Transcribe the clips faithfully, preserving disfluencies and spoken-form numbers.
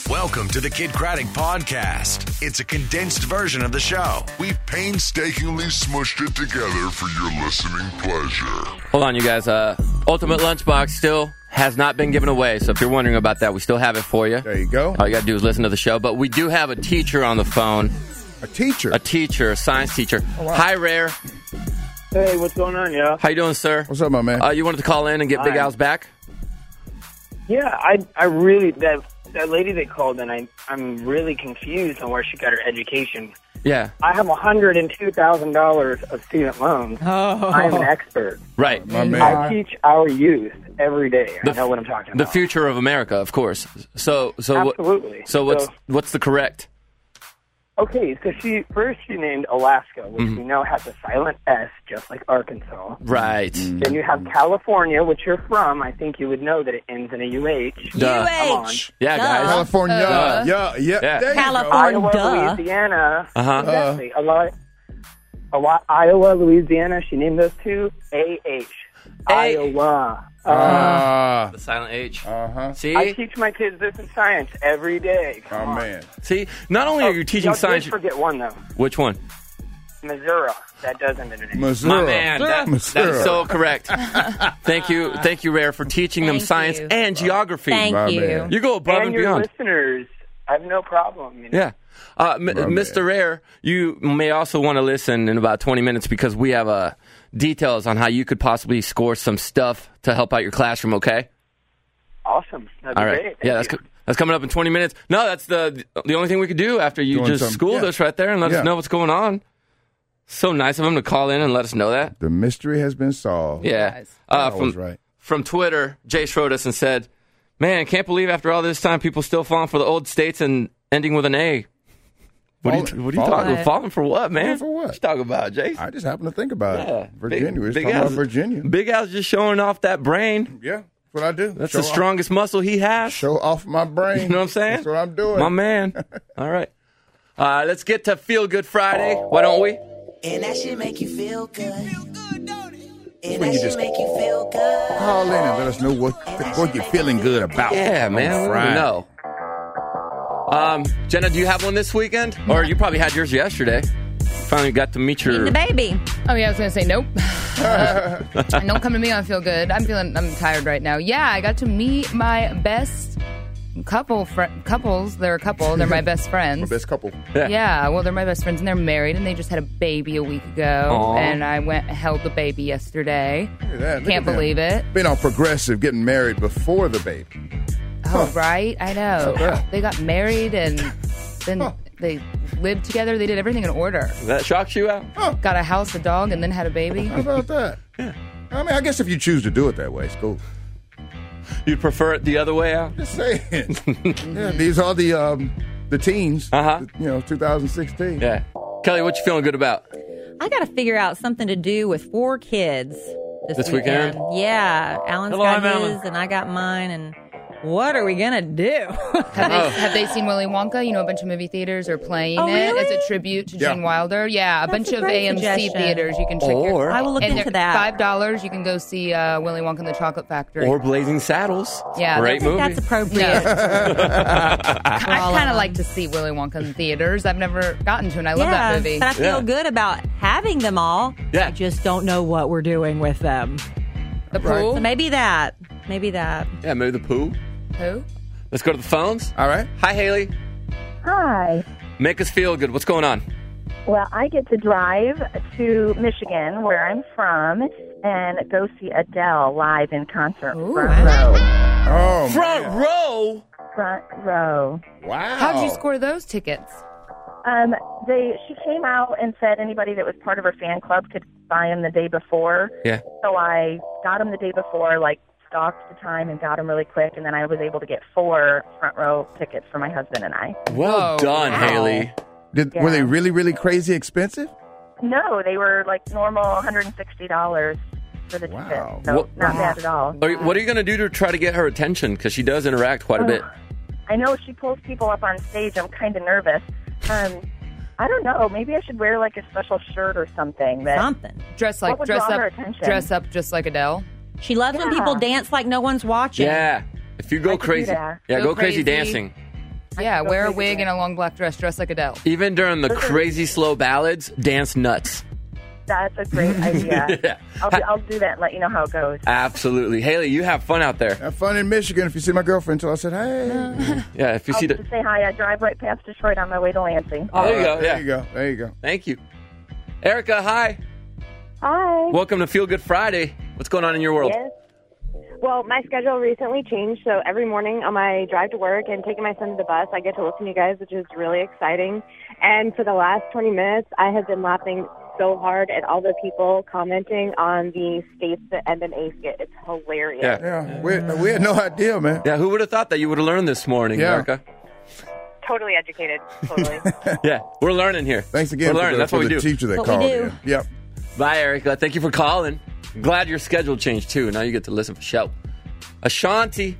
Welcome to the Kid Craddock Podcast. It's a condensed version of the show. We painstakingly smushed it together for your listening pleasure. Hold on, you guys. Uh, Ultimate Lunchbox still has not been given away, so if you're wondering about that, we still have it for you. There you go. All you got to do is listen to the show. But we do have a teacher on the phone. A teacher? A teacher, a science teacher. Oh, wow. Hi, Rare. Hey, what's going on, yo? How you doing, sir? What's up, my man? Uh, you wanted to call in and get Big Hi. Al's back? Yeah, I I really that that lady that called and I I'm really confused on where she got her education. Yeah. I have one hundred and two thousand dollars of student loans. Oh. I am an expert. Right. my man. I teach our youth every day. The I know what I'm talking The about. future of America, of course. So, so what- Absolutely. So what's So- what's the correct? Okay, so she first she named Alaska, which Mm-hmm. we know has a silent S, just like Arkansas. Right. Then you have California, which you're from. I think you would know that it ends in a U H. Duh. Come on. Yeah, Duh. guys. California. Uh, yeah, yeah. Yeah. There you California. Iowa, Duh. Louisiana. Uh-huh. Exactly. A lot, a lot. Iowa, Louisiana. She named those two. A H. A- Iowa. go. Uh, Ah. The silent H. Uh-huh. See? I teach my kids this in science every day. Come Oh, on. man. See? Not only are you teaching Y'all science... did forget one though. Which one? Missouri. That doesn't end in an H. Missouri. My man, that, Missouri. that is so correct. Thank you, thank you, Rare, for teaching them Thank science you. and geography. Thank My you. man. You go above and, And your beyond. listeners, I have no problem. You know? Yeah. Uh, M- My Mister man. Rare, you may also want to listen in about twenty minutes because we have uh, details on how you could possibly score some stuff to help out your classroom, okay? Awesome. That'd be All right. great. Yeah, Thank that's you. co- that's coming up in twenty minutes. No, that's the the only thing we could do after you Doing just something. schooled Yeah. us right there and let Yeah. us know what's going on. So nice of him to call in and let us know that. The mystery has been solved. Yeah. Guys. Uh, That was from, right. from Twitter, Jay wrote us and said, man, can't believe after all this time people still falling for the old states and ending with an A. What are you, Falling- what are you falling. talking Falling for what, man? Falling for what? What you talking about, Jay? I just happened to think about Yeah. it. Virginia. Big- We're Big talking about Al's- Virginia. Big Al's just showing off that brain. Yeah, that's what I do. That's Show the off- strongest muscle he has. Show off my brain. You know what I'm saying? That's what I'm doing. My man. All right. Uh, let's get to Feel Good Friday. Why don't we? And that shit make you feel good. Feel good, don't it? And When that you shit just- make you feel good. Call in and let us know what what you're feeling good about. Yeah, on man. We want to Friday. know. Um, Jenna, do you have one this weekend? Or you probably had yours yesterday. Finally got to meet your... The baby. Oh yeah, I was gonna say nope. Uh, don't come to me on Feel Good. I'm feeling I'm tired right now. Yeah, I got to meet my best couple fr- couples. They're a couple. They're my best friends. My best couple. Yeah. Yeah, well, they're my best friends, and they're married, and they just had a baby a week ago. Aw. And I went and held the baby yesterday. Look at that. Look Can't at them. believe it. Been on Progressive, getting married before the baby. Oh, right? I know. Yeah. They got married, and then Huh. they lived together. They did everything in order. That shocks you out? Got a house, a dog, and then had a baby. How about that? Yeah. I mean, I guess if you choose to do it that way, it's cool. You'd prefer it the other way out? Just saying. Yeah, these are the um, the teens. Uh-huh. You know, two thousand sixteen. Yeah. Kelly, what you feeling good about? I got to figure out something to do with four kids this, This weekend? Yeah. Alan's Hello, got I'm his, Alan. and I got mine, and what are we going to do? Have they, Oh. have they seen Willy Wonka? You know, a bunch of movie theaters are playing Oh, it really? as a tribute to Yeah. Gene Wilder. Yeah, a That's bunch a of great A M C suggestion. theaters you can check Or- your, I will look and into they're that. Five dollars, you can go see uh, Willy Wonka and the Chocolate Factory. Or Blazing Saddles. Yeah, Great I think movie. that's appropriate. I all kind of of like to see Willy Wonka in theaters. I've never gotten to, and I love yeah, that movie. but I feel Yeah. good about having them all. Yeah. I just don't know what we're doing with them. The pool. So maybe that. Maybe that. Yeah, maybe the poo. Who? Let's go to the phones. All right. Hi, Haley. Hi. Make us feel good. What's going on? Well, I get to drive to Michigan, where I'm from, and go see Adele live in concert. Ooh. Front row. Oh, Front man. row. Front row. Wow. How did you score those tickets? Um, they she came out and said anybody that was part of her fan club could buy them the day before. Yeah. So I got them the day before, like stalked the time and got them really quick, and then I was able to get four front row tickets for my husband and I. Well Whoa. done, Wow. Haley. Did, Yeah. Were they really, really crazy expensive? No, they were like normal one hundred sixty dollars for the Wow. ticket. So What- not bad at all. Are you- what are you going to do to try to get her attention? Because she does interact quite a bit. I know she pulls people up on stage. I'm kind of nervous. Um, I don't know. Maybe I should wear like a special shirt or something. That Something. Dress What like would dress draw her up, attention? dress up just like Adele. She loves when Yeah. people dance like no one's watching. Yeah. If you go I could do crazy. that. Yeah, Go go crazy crazy. dancing. Yeah, wear a crazy wig for and a long black dress, dress like Adele. Even during the crazy slow ballads, dance nuts. That's a great idea. Yeah. I'll, do- I'll do that and let you know how it goes. Absolutely. Haley, you have fun out there. Have fun in Michigan. If you see my girlfriend, tell her I said, hey. Yeah, if you I'll see the... just say hi. I drive right past Detroit on my way to Lansing. Oh, there you go. There Yeah. you go. There you go. Thank you. Erica, hi. Hi. Welcome to Feel Good Friday. What's going on in your world? Yes. Well, my schedule recently changed, so every morning on my drive to work and taking my son to the bus, I get to listen to you guys, which is really exciting. And for the last twenty minutes, I have been laughing so hard at all the people commenting on the states that end in A skit. It's hilarious. Yeah. Yeah, we, we had no idea, man. Yeah, who would have thought that you would have learned this morning, Yeah. Erica? Totally educated. Totally. Yeah, we're learning here. Thanks again We're for learning. the, That's for what we the do. teacher that What we called do. in. Yep. Bye, Erica. Thank you for calling. Glad your schedule changed, too. Now you get to listen for show. Ashanti.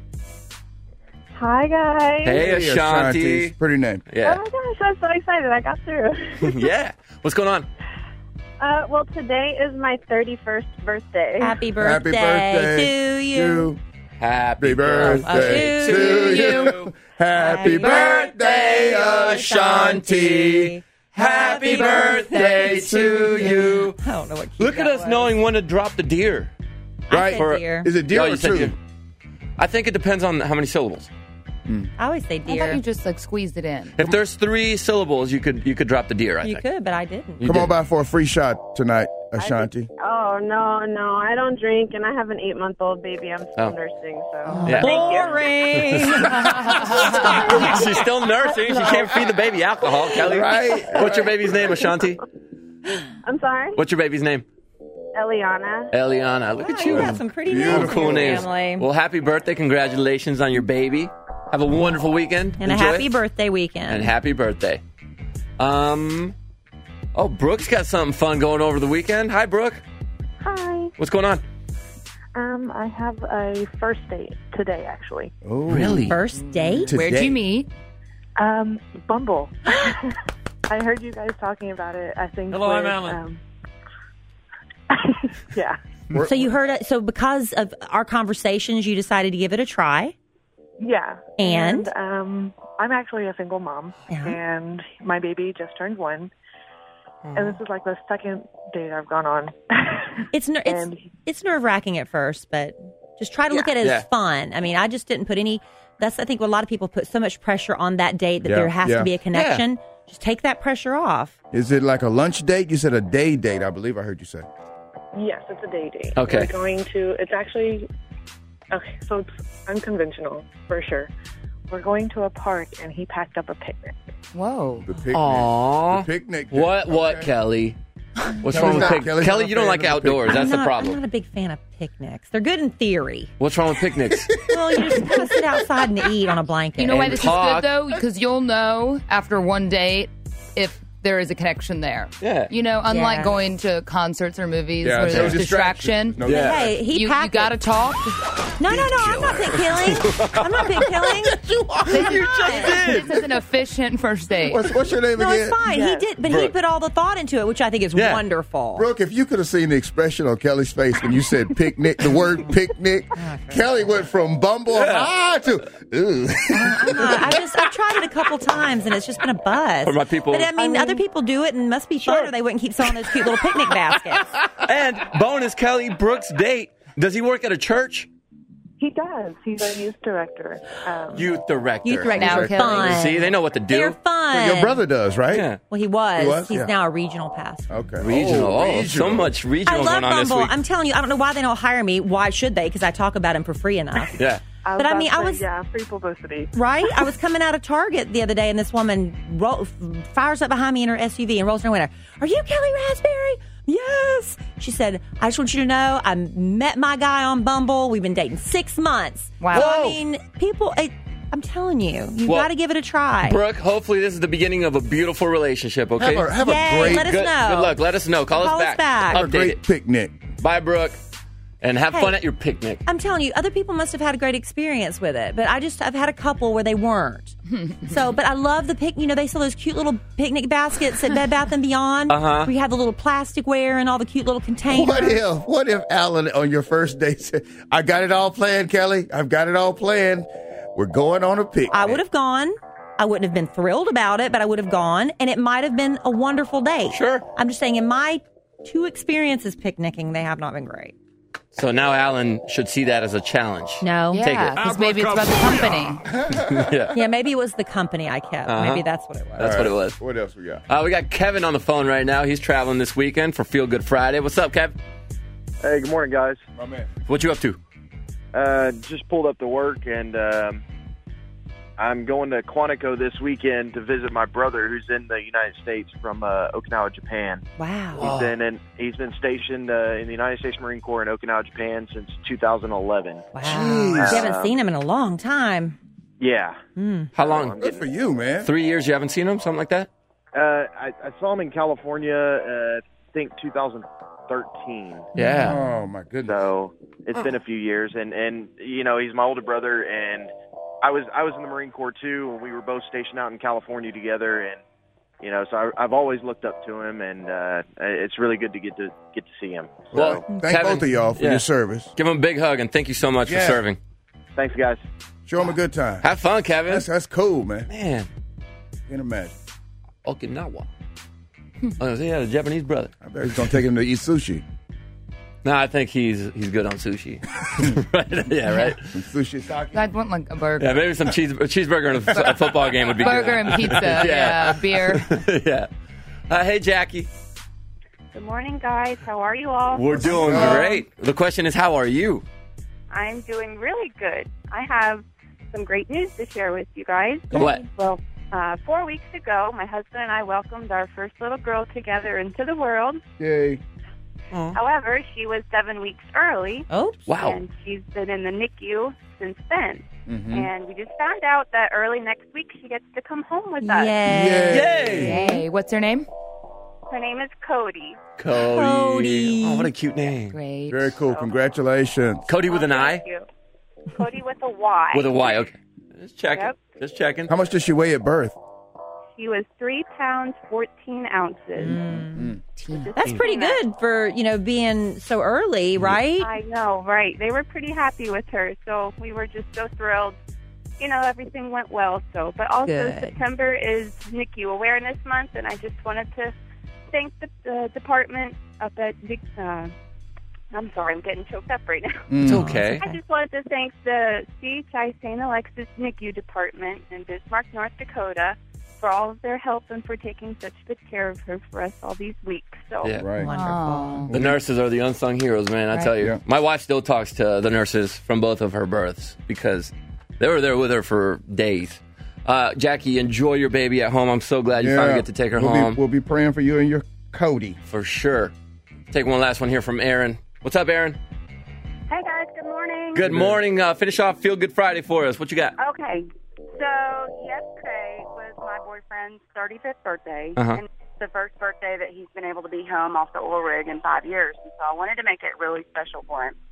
Hi, guys. Hey, Ashanti. Pretty name. Yeah. Oh, my gosh, I'm so excited. I got through. Yeah. What's going on? Uh, well, today is my thirty-first birthday. Happy birthday, Happy birthday to you. Happy birthday to to you. you. Happy birthday, Ashanti. Happy birthday to you. I don't know what key Look at that us was. knowing when to drop the deer. I Right? said For- deer. Is it deer Oh, or you said two? deer. I think it depends on how many syllables. I always say I thought deer. you just like squeezed it in. If there's three syllables, you could you could drop the deer, I You think. could, but I didn't. You Come did. on by for a free shot tonight, Ashanti. Oh, no, no. I don't drink, and I have an eight-month-old baby. I'm still Oh. nursing, so. Yeah. Boring. She's still nursing. She can't feed the baby alcohol, Kelly. Right. What's your baby's name, Ashanti? I'm sorry? What's your baby's name? Eliana. Eliana. Look at You you. got some pretty Beautiful. names in Cool your names. family. Well, happy birthday. Congratulations on your baby. Have a wonderful weekend. and a Enjoy happy it. birthday weekend. And happy birthday. Um. Oh, Brooke's got something fun going over the weekend. Hi, Brooke. Hi. What's going on? Um, I have a first date today, actually. Oh, Really? First date? Today. Where'd you meet? Um, Bumble. I heard you guys talking about it, I think. Hello, I'm with, Alan. Um, yeah. So you heard it. So because of our conversations, you decided to give it a try. Yeah. And? um, I'm actually a single mom, Yeah. and my baby just turned one. And this is like the second date I've gone on. It's ner- it's And- it's nerve wracking at first, but just try to look Yeah. at it as Yeah. fun. I mean, I just didn't put any. That's I think what a lot of people put so much pressure on that date that Yeah, there has yeah. to be a connection. Just take that pressure off. Is it like a lunch date? You said a day date, I believe I heard you say. Yes, it's a day date. Okay. We're going to, it's actually, okay, so it's unconventional, for sure. We're going to a park, and he packed up a picnic. Whoa. The picnic. Aw. The picnic. What? What, Okay. Kelly? What's Kelly's wrong with not- picnics? Kelly's Kelly, not you a don't fan like of the outdoors. picnic. That's I'm the not, problem. I'm not a big fan of picnics. They're good in theory. What's wrong with picnics? Well, you just kind of sit outside and eat on a blanket. You know why And this talk. is good, though? Because you'll know after one date if there is a connection there. Yeah. You know, unlike Yeah. going to concerts or movies Yeah, where no there's distraction. distraction. No Yeah. Hey, he you you packed got to it. talk. No, no, no. I'm not pig killing. I'm not pig killing. You are. You just This is an efficient first date. What's, what's your name No, again? it's fine. Yes. He did, but he Brooke. put all the thought into it, which I think is Yeah. wonderful. Brooke, if you could have seen the expression on Kelly's face when you said picnic, the word picnic, Kelly went from bumble ah to ooh. I'm not, I just I've tried it a couple times and it's just been a buzz. For my people- but I mean, other people do it and it must be fun, or they wouldn't keep selling those cute little picnic baskets. And bonus, Kelly, Brooke's date. Does he work at a church? He does. He's a youth director. Um, Youth director. Youth directors Now, are Kelly. fun. See, they know what to do. They're fun. Your brother does, right? Yeah. Well, he was. He was? He's Yeah. now a regional pastor. Okay. Regional. Oh, so regional. much I regional love going on this Bumble. week. I'm telling you, I don't know why they don't hire me. Why should they? Because I talk about him for free enough. Yeah. I was But I about mean, to I say, was- yeah, free publicity. Right? I was coming out of Target the other day, and this woman ro- fires up behind me in her S U V and rolls in her window. Are you Kelly Raspberry? Yes. She said, I just want you to know I met my guy on Bumble. We've been dating six months. Wow. So, I Whoa. mean, people, it, I'm telling you, you Well, got to give it a try. Brooke, hopefully this is the beginning of a beautiful relationship, okay? Have a, have Yay, a great, let us good, know. good luck. Let us know. Call, Call us us back. back. have a Update great it. picnic. Bye, Brooke. And have Hey. fun at your picnic. I'm telling you, other people must have had a great experience with it, but I just I've had a couple where they weren't. So, but I love the pic. You know, they sell those cute little picnic baskets at Bed Bath and Beyond. Uh-huh. Where you have the little plasticware and all the cute little containers. What if, what if Alan on your first date said, I got it all planned, Kelly. I've got it all planned. We're going on a picnic. I would have gone. I wouldn't have been thrilled about it, but I would have gone, and it might have been a wonderful day. Sure. I'm just saying, in my two experiences picnicking, they have not been great. So now Alan should see that as a challenge. No. Take Yeah, it. because maybe it's about the company. yeah. Yeah, maybe it was the company I kept. Uh-huh. Maybe that's what it was. That's what it was. What else we got? Uh, we got Kevin on the phone right now. He's traveling this weekend for Feel Good Friday. What's up, Kev? Hey, good morning, guys. My man. What you up to? Uh, just pulled up to work, and um, I'm going to Quantico this weekend to visit my brother, who's in the United States from uh, Okinawa, Japan. Wow. He's been in, he's been stationed uh, in the United States Marine Corps in Okinawa, Japan since two thousand eleven. Wow. You haven't Uh, seen him in a long time. Yeah. How long? Good for you, man. Three years you haven't seen him? Something like that? Uh, I, I saw him in California, uh, I think two thousand thirteen. Yeah. Oh, my goodness. So it's been a few years, and, and you know, he's my older brother, and I was I was in the Marine Corps too, and we were both stationed out in California together, and you know, so I, I've always looked up to him, and uh, it's really good to get to get to see him. So, Well, Thank Kevin, both of y'all for yeah. your service. Give him a big hug and thank you so much Yeah. for serving. thanks, guys. Show him a good time. Have fun, Kevin. That's that's cool, man. Man, Can't imagine. Okinawa. Oh, yeah, the Japanese brother. I bet he's gonna take him to eat sushi. No, I think he's he's good on sushi. right? Yeah, right. Some sushi sake. I'd want like a burger. Yeah, maybe some cheese a cheeseburger and a, a football game would be Burger good. and pizza. yeah. beer. yeah. Uh, hey, Jackie. Good morning, guys. How are you all? We're doing great. The question is, how are you? I'm doing really good. I have some great news to share with you guys. What? Well, uh, four weeks ago, my husband and I welcomed our first little girl together into the world. Yay. However, she was seven weeks early. Oh, wow. And she's been in the N I C U since then. Mm-hmm. And we just found out that early next week she gets to come home with us. Yay! Yay. What's her name? Her name is Cody. Cody. Cody. Oh, what a cute name. Great. Very cool. Congratulations. Cody with an I? Thank you. Cody with a Y. With a Y, okay. Just checking. Yep. Just checking. How much does she weigh at birth? She was three pounds, fourteen ounces. Mm. That's pretty good for, you know, being so early, right? I know, right. They were pretty happy with her, so we were just so thrilled. You know, everything went well. So, but also Good. September is N I C U Awareness Month, and I just wanted to thank the, the department up at Vic, uh, I'm sorry, I'm getting choked up right now. It's okay. I just wanted to thank the C H I Saint Alexis N I C U department in Bismarck, North Dakota, for all of their help and for taking such good care of her for us all these weeks. So, Yeah. Right. Wonderful. The nurses are the unsung heroes, man. I Right. tell you. Yeah. My wife still talks to the nurses from both of her births because they were there with her for days. Uh, Jackie, enjoy your baby at home. I'm so glad you finally get to take her we'll home. Be, we'll be praying for you and your Cody. For sure. Take one last one here from Aaron. What's up, Aaron? hey guys, good morning. Good morning. Uh, finish off Feel Good Friday for us. What you got? Okay, so yesterday was my boyfriend's thirty-fifth birthday, Uh-huh. and it's the first birthday that he's been able to be home off the oil rig in five years, and so I wanted to make it really special for him.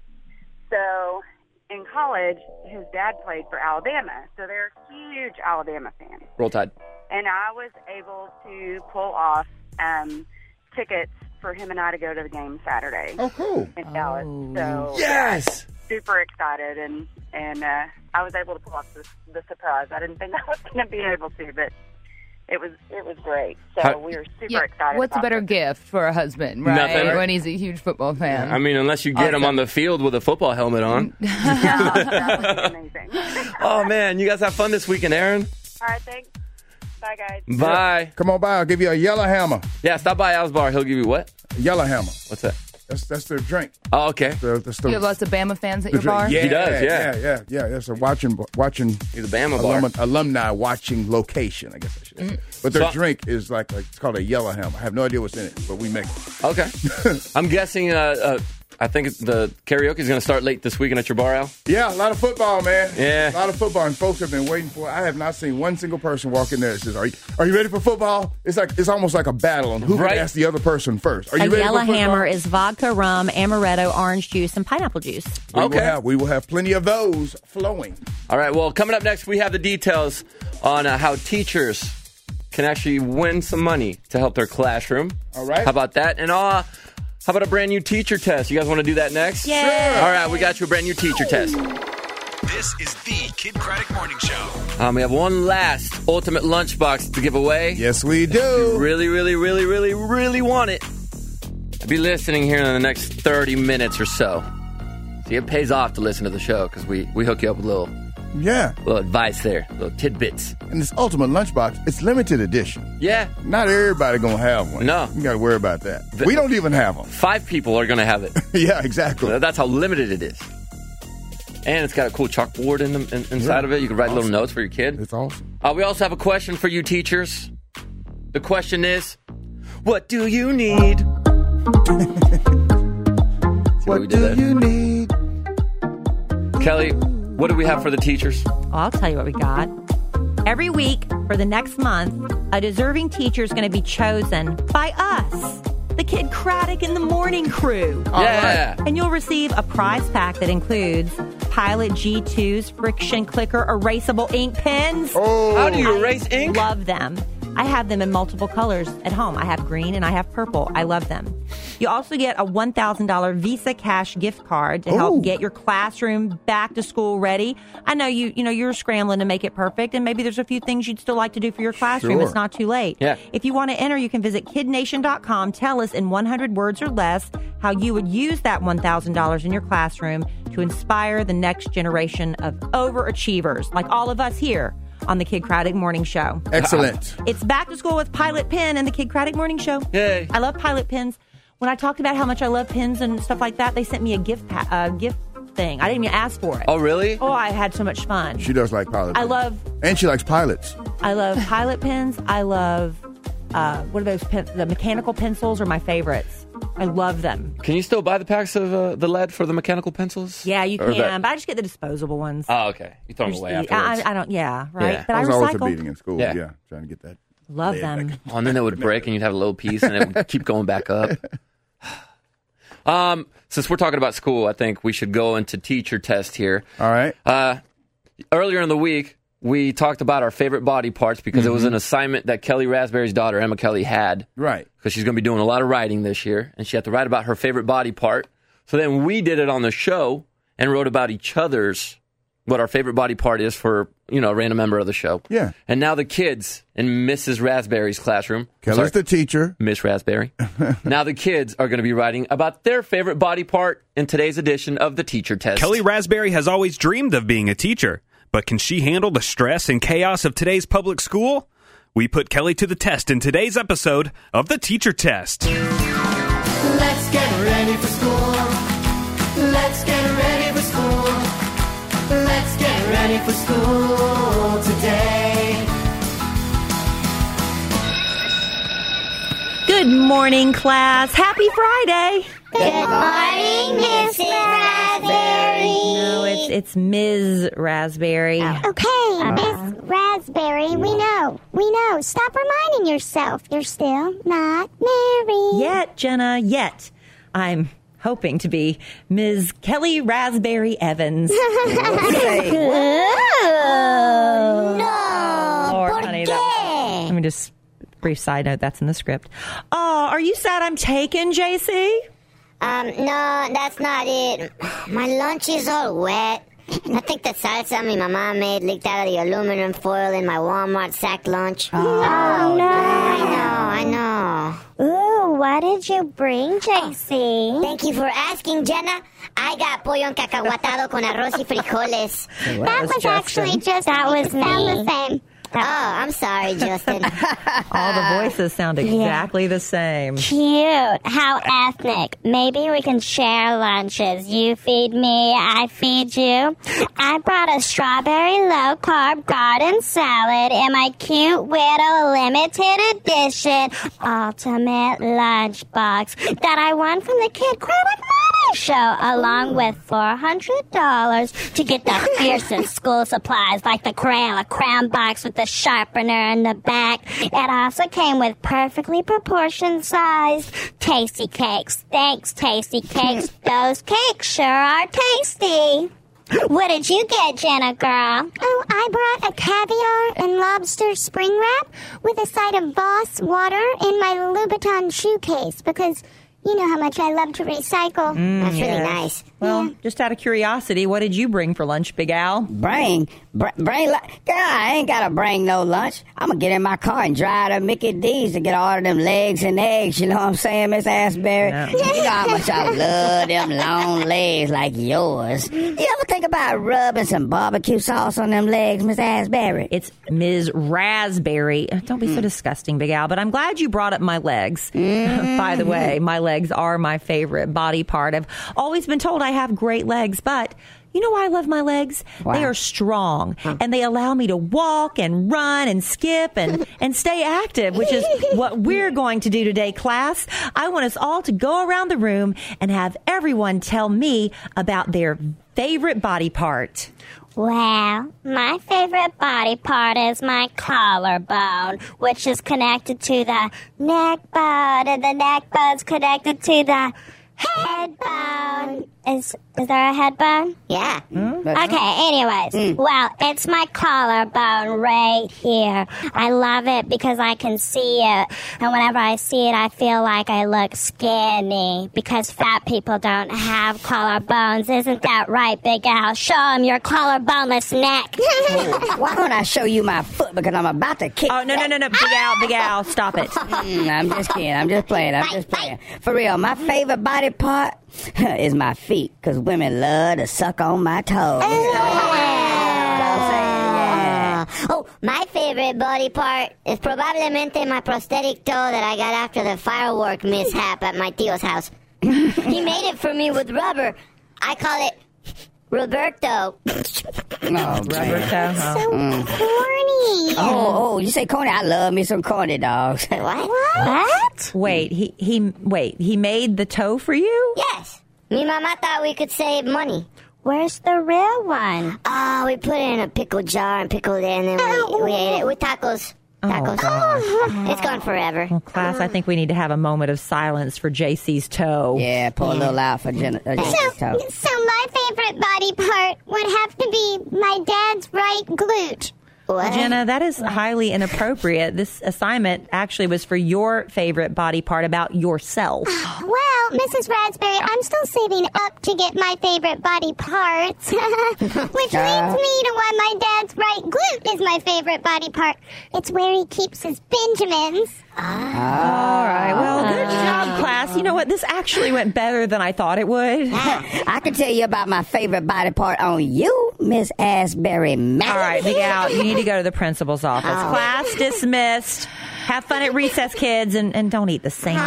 So in college, his dad played for Alabama, so they're huge Alabama fans, Roll Tide. and I was able to pull off um, tickets for him and I to go to the game Saturday Oh, cool. in Dallas. So Yes! super excited, and and uh, I was able to pull off the, the surprise. I didn't think I was going to be able to, but it was it was great. So How- we were super Yeah. excited. What's a about better it. gift for a husband, right? Nothing. When he's a huge football fan. I mean, unless you get him Awesome. on the field with a football helmet on. That would be amazing. Oh, man. You guys have fun this weekend, Aaron. All right, thanks. Bye, guys. Bye. Come on by. I'll give you a yellow hammer. Yeah, stop by Al's Bar. He'll give you what? A yellow hammer. What's that? That's that's their drink. Oh, okay. The, that's the, You have lots of Bama fans at the your drink. bar? Yeah, He does, yeah. yeah, yeah, yeah. That's a watching watching He's a Bama bar. alumni, alumni watching location. I guess I should say. But their So- drink is like a, it's called a yellow hammer. I have no idea what's in it, but we make it. Okay. I'm guessing, uh, uh, I think the karaoke is going to start late this weekend at your bar, Al. Yeah, a lot of football, man. Yeah. A lot of football, and folks have been waiting for it. I have not seen one single person walk in there that says, "Are you are you ready for football?" It's like it's almost like a battle on who Right. can ask the other person first. Are you A ready yellow for football? hammer is vodka, rum, amaretto, orange juice, and pineapple juice. We Okay. will have we will have plenty of those flowing. All right. Well, coming up next, we have the details on uh, how teachers can actually win some money to help their classroom. All right. How about that? And uh, how about a brand new teacher test? You guys want to do that next? Yeah. All right. We got you a brand new teacher test. This is the Kid Craddock Morning Show. Um, we have one last ultimate lunchbox to give away. Yes, we do. If you really, really, really, really, really want it, be listening here in the next thirty minutes or so. See, it pays off to listen to the show because we, we hook you up with a little, Yeah. little advice there, little tidbits. And this Ultimate Lunchbox, it's limited edition. Yeah. Not everybody going to have one. No. You got to worry about that. We don't even have them. Five people are going to have it. Yeah, exactly. That's how limited it is. And it's got a cool chalkboard in the, in, inside Yeah. of it. You can write Awesome. little notes for your kid. It's awesome. Uh, we also have a question for you teachers. The question is, what do you need? What, what do you need? Kelly, what do we have for the teachers? Oh, I'll tell you what we got. Every week for the next month, a deserving teacher is going to be chosen by us, the Kid Craddock and the Morning Crew. Yeah. And you'll receive a prize pack that includes Pilot G two's Friction Clicker erasable ink pens. Oh. How do you erase ink? Love them. I have them in multiple colors at home. I have green and I have purple. I love them. You also get a one thousand dollars Visa Cash gift card to help Ooh. get your classroom back to school ready. I know you, you know, you're scrambling to make it perfect, and maybe there's a few things you'd still like to do for your classroom. Sure. It's not too late. Yeah. If you want to enter, you can visit kid nation dot com. Tell us in one hundred words or less how you would use that one thousand dollars in your classroom to inspire the next generation of overachievers, like all of us here on the Kid Craddock Morning Show. Excellent. It's back to school with Pilot Pen and the Kid Craddock Morning Show. Yay. I love Pilot Pens. When I talked about how much I love pens and stuff like that, they sent me a gift pa- uh, gift thing. I didn't even ask for it. Oh, really? Oh, I had so much fun. She does like pilot I pens. love And she likes pilots. I love Pilot Pens. I love uh, what are those pen- the mechanical pencils are my favorites. I love them. Can you still buy the packs of uh, the lead for the mechanical pencils? Yeah, you Or can, that- but I just get the disposable ones. Oh, okay. You throw them away I, afterwards. I don't. Yeah, right. Yeah. But I I was always a recycle. beating in school. Yeah. Yeah. Trying to get that. Love lead them. back. Oh, and then it would break and you'd have a little piece and it would keep going back up. Um, since we're talking about school, I think we should go into teacher test here. All right. Uh, earlier in the week, we talked about our favorite body parts because it was an assignment that Kelly Raspberry's daughter, Emma Kelly, had. Right. Because she's going to be doing a lot of writing this year, and she had to write about her favorite body part. So then we did it on the show and wrote about each other's, what our favorite body part is for, you know, a random member of the show. Yeah. And now the kids in Missus Raspberry's classroom. I'm Kelly's sorry, the teacher. Miss Raspberry. Now the kids are going to be writing about their favorite body part in today's edition of the teacher test. Kelly Raspberry has always dreamed of being a teacher, but can she handle the stress and chaos of today's public school? We put Kelly to the test in today's episode of the Teacher Test. Let's get ready for school. Let's get ready for school. Let's get ready for school today. Good morning, class. Happy Friday. Good morning, Miss Raspberry. No, it's it's Miz Raspberry. Okay, Miss Raspberry, we know. We know. Stop reminding yourself you're still not married. Yet, Jenna, yet. I'm hoping to be Miz Kelly Raspberry Evans. Say, Oh, no. Lord, ¿Por honey, qué? that- let me just brief side note. That's in the script. Oh, are you sad I'm taken, J C? Um, no, that's not it. My lunch is all wet. I think the salsa my mama made leaked out of the aluminum foil in my Walmart sack lunch. Oh, no. I know, I know. Ooh, what did you bring, J C? Thank you for asking, Jenna. I got pollo encacahuatado con arroz y frijoles. That was actually just that was me. Sound the same. Oh, I'm sorry, Justin. All the voices sound exactly the same. Cute. How ethnic. Maybe we can share lunches. You feed me, I feed you. I brought a strawberry low-carb garden salad in my cute little limited edition ultimate lunchbox that I won from the Kid Craddock Morning Show, along with four hundred dollars to get the fiercest school supplies like the crayon, a crayon box with the sharpener in the back. It also came with perfectly proportioned sized tasty cakes. Thanks, Tasty Cakes. Those cakes sure are tasty. What did you get, Jenna girl? Oh, I brought a caviar and lobster spring wrap with a side of Voss water in my Louboutin shoe case because, You know how much I love to recycle. Mm, That's really yes. nice. Well, just out of curiosity, what did you bring for lunch, Big Al? Bring? Br- bring? Lu- God, I ain't got to bring no lunch. I'm going to get in my car and drive to Mickey D's to get all of them legs and eggs. You know what I'm saying, Miss Asbury? No. You know how much I love them long legs like yours. You ever think about rubbing some barbecue sauce on them legs, Miss Asbury? It's Miz Raspberry. Don't be so disgusting, Big Al, but I'm glad you brought up my legs. Mm. By the way, my legs are my favorite body part. I've always been told I have great legs, but you know why I love my legs? Wow. They are strong, and they allow me to walk and run and skip and, and stay active, which is what we're going to do today, class. I want us all to go around the room and have everyone tell me about their favorite body part. Well, my favorite body part is my collarbone, which is connected to the neck bone, and the neck bone's connected to the head bone. Is is there a head bone? Yeah. Mm, Okay, anyways. Mm. Well, it's my collarbone right here. I love it because I can see it. And whenever I see it, I feel like I look skinny because fat people don't have collarbones. Isn't that right, Big Al? Show them your collarboneless neck. Why don't I show you my foot? Because I'm about to kick. Oh, no, no, no, no. Big Al, Big Al, stop it. Mm, I'm just kidding. I'm just playing. I'm just playing. For real, my favorite body part is my feet. Because women love to suck on my toes. Oh, my favorite body part is probablemente my prosthetic toe that I got after the firework mishap at my tío's house. He made it for me with rubber. I call it Roberto. Oh, Roberto. So corny. Oh, oh, you say corny? I love me some corny dogs. What? What? Wait, he he wait, he made the toe for you? Yes. Me mama thought we could save money. Where's the real one? Oh, we put it in a pickle jar and pickled it, and then we, we ate it with tacos. Tacos. Oh, It's gone forever. Well, class, I think we need to have a moment of silence for J C's toe. Yeah, pull a little out for Jenna. Uh, Jenna's toe. So my favorite body part would have to be my dad's right glute. What? Jenna, that is highly inappropriate. This assignment actually was for your favorite body part about yourself. Well, Missus Raspberry, I'm still saving up to get my favorite body parts. Which leads me to why my dad's right glute is my favorite body part. It's where he keeps his Benjamins. All right. Well, good job, class. You know what? This actually went better than I thought it would. I can tell you about my favorite body part on you, Miss Asbury. All right, Big Al, you need to go to the principal's office. Oh. Class dismissed. Have fun at recess, kids, and, and don't eat the sand.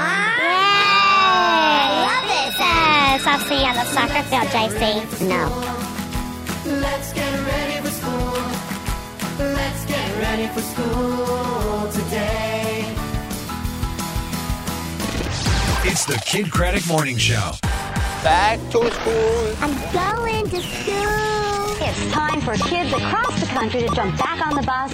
I love this. Yes, I'll see you on the soccer field, J C. No. Let's get ready for school. Let's get ready for school today. It's the Kid Craddock Morning Show. Back to school. I'm going to school. It's time for kids across the country to jump back on the bus.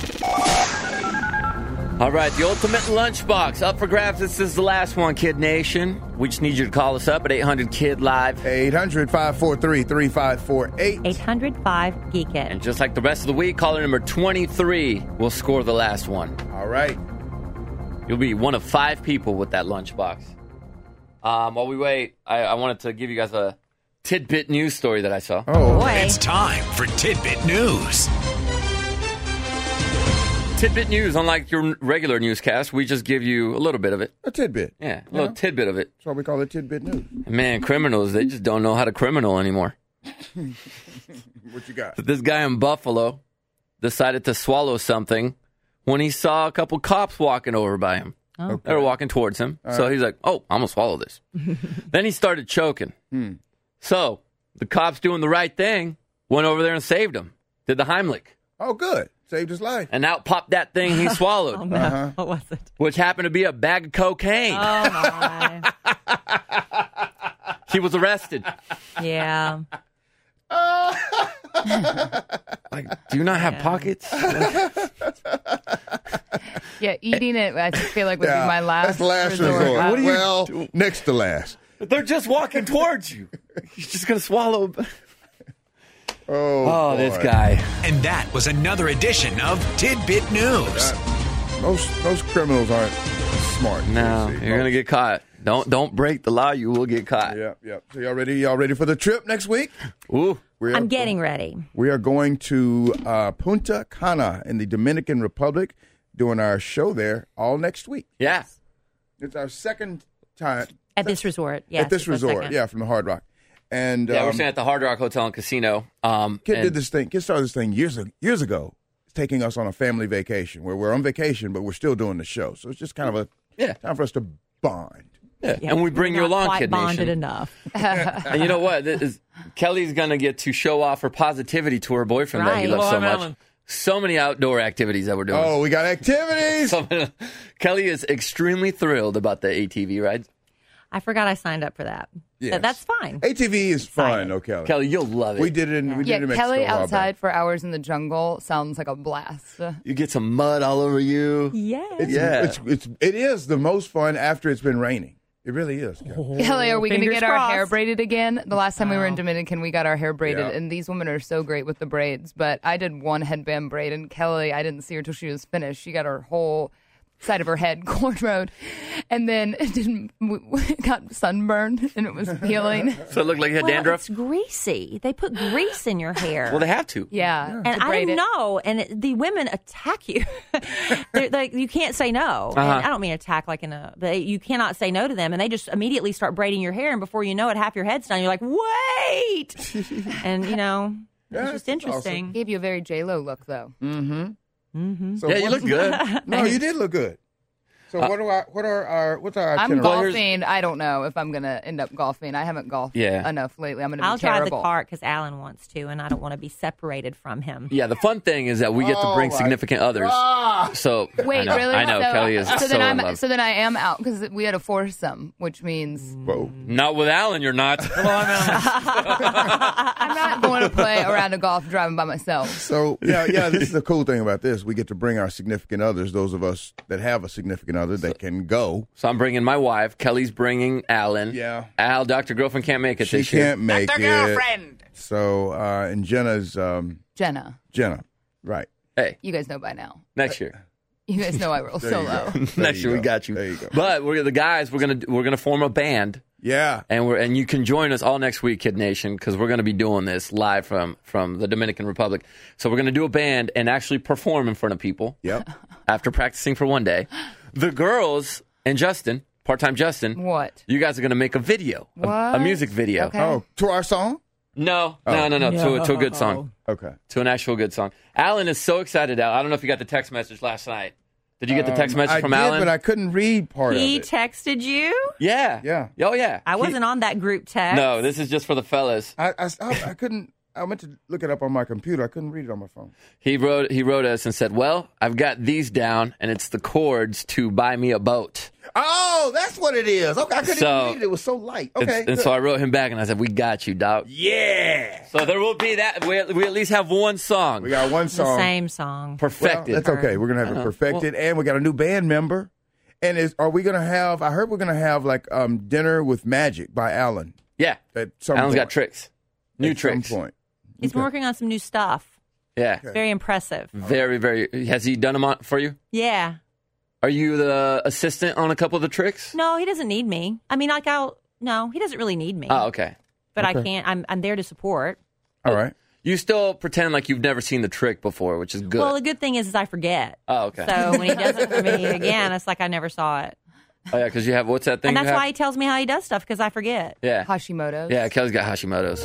All right, the ultimate lunchbox up for grabs. This is the last one, Kid Nation. We just need you to call us up at eight hundred Kid Live. eight hundred, five four three, three five four eight. eight hundred five Geek It. And just like the rest of the week, caller number twenty-three will score the last one. All right. You'll be one of five people with that lunchbox. Um, while we wait, I, I wanted to give you guys a tidbit news story that I saw. Oh, boy. It's time for Tidbit News. Tidbit news, unlike your regular newscast, we just give you a little bit of it. A tidbit. Yeah, a little Yeah. tidbit of it. That's why we call it tidbit news. Man, criminals, they just don't know how to criminal anymore. What you got? This guy in Buffalo decided to swallow something when he saw a couple cops walking over by him. Oh. Okay. They were walking towards him. All so right. he's like, oh, I'm going to swallow this. Then he started choking. Hmm. So the cops doing the right thing went over there and saved him. Did the Heimlich. Oh, good. Saved his life. And out popped that thing he swallowed. Oh, no. Uh-huh. What was it? Which happened to be a bag of cocaine. Oh, my. He was arrested. Yeah. Like, do you not have pockets? Yeah, eating it, I feel like would Yeah, be my last That's last resort. resort. What are you well, doing? next to last. They're just walking towards you. He's just going to swallow. Oh, Oh, boy. this guy. And that was another edition of Tidbit News. Uh, most most criminals aren't smart. No, You see. you're going to get caught. Don't don't break the law. You will get caught. Yep, yep. So y'all ready? Y'all ready for the trip next week? Ooh. We are, I'm getting ready. We are going to uh, Punta Cana in the Dominican Republic, doing our show there all next week. Yeah. It's our second time. At this resort, yes. At this it's our resort, second. yeah, from the Hard Rock. And Yeah, um, we're staying at the Hard Rock Hotel and Casino. Um, Kid and- did this thing. Kid started this thing years ago, years ago. It's taking us on a family vacation where we're on vacation, but we're still doing the show. So it's just kind of a yeah. time for us to bond. Yeah, and we bring you We're not along, quite Kid bonded Nation. enough. And you know what? This is, Kelly's going to get to show off her positivity to her boyfriend that he Right. loves so Well, much. Alan. So many outdoor activities that we're doing. Oh, we got activities. So, Kelly is extremely thrilled about the A T V rides. I forgot I signed up for that. Yes. But that's fine. A T V is fun, okay, Kelly. Kelly, you'll love it. We did it in, we Yeah, did it in Mexico Kelly a while back. outside for hours in the jungle sounds like a blast. You get some mud all over you. Yeah. It's, Yeah. It's, it's, it is the most fun after it's been raining. It really is. Kelly. Kelly, are we going to Fingers get our crossed. hair braided again? The last time we were in Dominican, we got our hair braided, Yeah. and these women are so great with the braids. But I did one headband braid, and Kelly, I didn't see her till she was finished. She got her whole side of her head cornrowed, and then it didn't, we got sunburned, and it was peeling. So it looked like you had Well, dandruff? it's greasy. They put grease in your hair. Well, they have to. Yeah, and to I braid didn't it. know. And it, the women attack you. They're like, you can't say no. And Uh-huh. I don't mean attack like in a, but you cannot say no to them. And they just immediately start braiding your hair. And before you know it, half your head's done. You're like, wait. And, you know, Yeah, it's just that's interesting. Gave you a very J-Lo look, though. Mm-hmm. Mm-hmm. So Yeah, you what- look good. No, you did look good. So Uh, what do I? What are our? What's our I'm itinerary? golfing. I don't know if I'm going to end up golfing. I haven't golfed Yeah. enough lately. I'm going to be I'll drive the terrible. cart because Alan wants to, and I don't want to be separated from him. Yeah, the fun thing is that we get to Oh, bring my significant others. God. So Wait, I know, really? I know so, Kelly is so so, then in I'm love. so then I am out because we had a foursome, which means Whoa. Not with Alan, you're not. I'm not going to play around a golf driving by myself. So yeah, yeah. This is the cool thing about this. We get to bring our significant others. Those of us that have a significant other that can go. So I'm bringing my wife. Kelly's bringing Alan. Yeah. Al, Doctor Girlfriend can't make it She this year. can't make Doctor it. Girlfriend. So uh, and Jenna's um, Jenna, Jenna, right? Hey, you guys know by now. next year. You guys know I roll There you solo. go. There Next you year we go. got you. There you go. But we're the guys. We're gonna we're gonna form a band, Yeah. and we're and you can join us all next week, Kid Nation, because we're gonna be doing this live from from the Dominican Republic. So we're gonna do a band and actually perform in front of people. Yep. After practicing for one day, the girls and Justin, part time Justin, What? you guys are gonna make a video, a, a What? music video. Okay. Oh, to our song. No, no, no, no, To, to a good song, Okay. to an actual good song. Alan is so excited. Al, I don't know if you got the text message last night. Did you get the text Um, message I from did, Alan? but I couldn't read part He of it. texted you? Yeah. Yeah. Oh, yeah. I He- wasn't on that group text. No, this is just for the fellas. I, I, I, I couldn't. I went to look it up on my computer. I couldn't read it on my phone. He wrote he wrote us and said, "Well, I've got these down, and it's the chords to buy me a boat." Oh, that's what it is. Okay, I couldn't So- even read it. It was so light. It's- Okay. and good. so I wrote him back, and I said, "We got you, dog." Yeah. So there will be that. We, we at least have one song. We got one The song. same song. Well, perfected. that's okay. We're gonna have I it know. perfected, and we got a new band member. And is are we gonna have? I heard we're gonna have like um, dinner with Magic by Alan. Yeah. At some Alan's point. got tricks, new At tricks. Some point. He's been working on some new stuff. Yeah. It's very impressive. Very, very. Has he done them on, for you? Yeah. Are you the assistant on a couple of the tricks? No, he doesn't need me. I mean, like, I'll, no, he doesn't really need me. Oh, okay. But I Okay. can't, I'm, I'm there to support. All right. You still pretend like you've never seen the trick before, which is good. Well, the good thing is, is I forget. Oh, okay. So when he does it for me again, it's like I never saw it. Oh, yeah, because you have, what's that thing And you that's have? why he tells me how he does stuff, because I forget. Yeah. Hashimoto's. Yeah, Kelly's got Hashimoto's.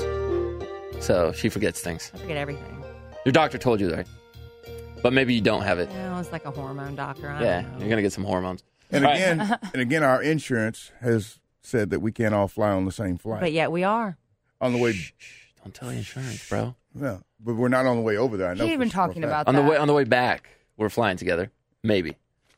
So she forgets things. I forget everything. Your doctor told you, right? But maybe you don't have it. No, it's like a hormone doctor. I Yeah, don't know. you're going to get some hormones. And All right. again, and again, our insurance has said that we can't all fly on the same flight. But yet we are. On the way, Don't tell the insurance, bro. yeah, but we're not on the way over there. I know. I hate even for- for a talking fact. about On that. the way on the way back, we're flying together. Maybe.